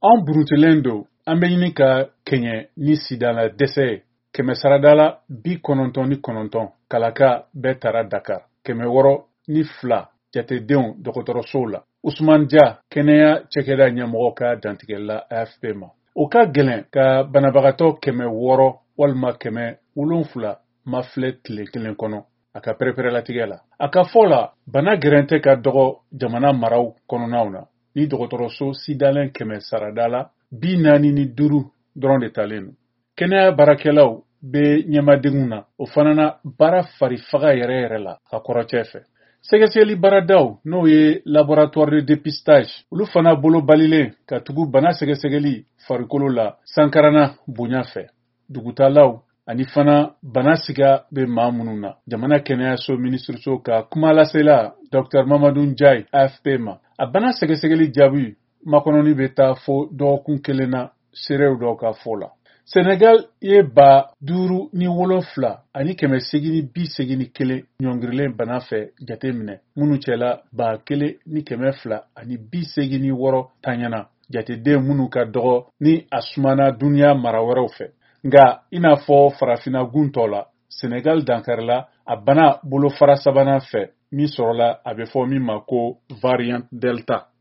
An burutilen don an bɛ ɲini ka kɛɲɛ ni sida la dɛsɛ ye. 199 kalaka bɛɛ tara Dakar. 602 jatedenw dɔgɔtɔrɔsow la. Usman Dia kɛnɛya cɛkɛda ɲɛmɔgɔ ka dantigɛla AFP ma. O ka gɛlɛn ka banabagatɔ 600 walima 700 mafilɛ tile kelen kɔnɔ a ka pɛrɛpɛrɛlatigɛ la. A ka fɔ la bana gɛrɛn tɛ ka dɔgɔ jamana maraw kɔnɔnaw na ni dɔgɔtɔrɔso sidalen 100 sarada la 45 dɔrɔn de talen don. Kɛnɛya baarakɛlaw bɛ ɲɛmadenw na o fana na baara farifaga yɛrɛ la a kɔrɔcɛ fɛ. Sɛgɛsɛgɛli baaradaw n'o ye laboratoire de dépistage olu fana bolo balilen ka tugu bana sɛgɛsɛgɛli farikolo la sankarana bonya fɛ. Dugutalaw ani fana bana siga bɛ maa minnu na. Jamana kɛnɛyaso minisiriso ka kuma lasela Dr Mamadou Ndiaye AFP ma. A bana sɛgɛsɛgɛli jaabi makɔnɔni bɛ taa fo dɔgɔkun kelen na seerew dɔw ka fɔ la. Senegal ye 57 ani 881 ɲɔngirilen bana fɛ jate minɛ minnu cɛla 1200 ani 86 tanyana jateden minnu ka dɔgɔ ni a sumana duniya mara wɛrɛw fɛ. Nga i n'a fɔ farafina guntɔ la Senegal dankarila a bana bolofara sabanan fɛ min sɔrɔla a bɛ fɔ min ma ko variant Delta.